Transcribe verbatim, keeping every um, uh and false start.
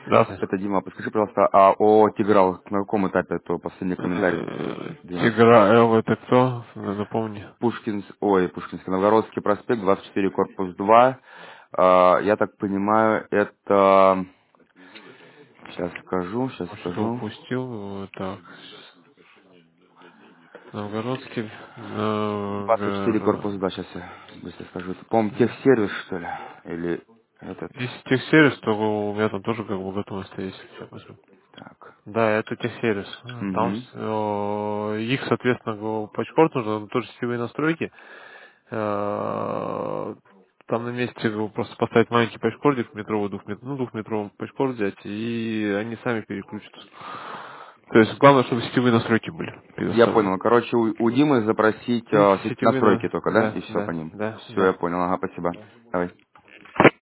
Это Дима. Подскажи, пожалуйста, а о Тиграл на каком этапе, это последний комментарий? Э, Две. Тигра Л это кто? Напомни. Пушкинс, ой, Пушкинский, Новгородский проспект, двадцать четыре, корпус два. А, я так понимаю, это... Сейчас скажу, сейчас Что скажу. упустил? Так. Новгородский. двадцать четыре, Новгород. корпус два, сейчас я быстро скажу. Это, по-моему, техсервис, что ли? Или этот... Если техсервис, то у меня там тоже как бы готовность есть. Сейчас посмотрю. Так. Да, это техсервис. Там Угу. э, их, соответственно, го- патчпорт нужно, тоже сетевые настройки. Э, Там на месте как бы, просто поставить маленький патчпортик, метровый, двухметровый, ну, двухметровый патчпорт взять, и они сами переключатся. То есть главное, чтобы сетевые настройки были Я предоставлены. понял. Короче, у, у Димы запросить Ну, э, сеть- сетевые, настройки на- только, да? да, И все по да, ним. да, Все, да. я понял. Ага, спасибо. Давай.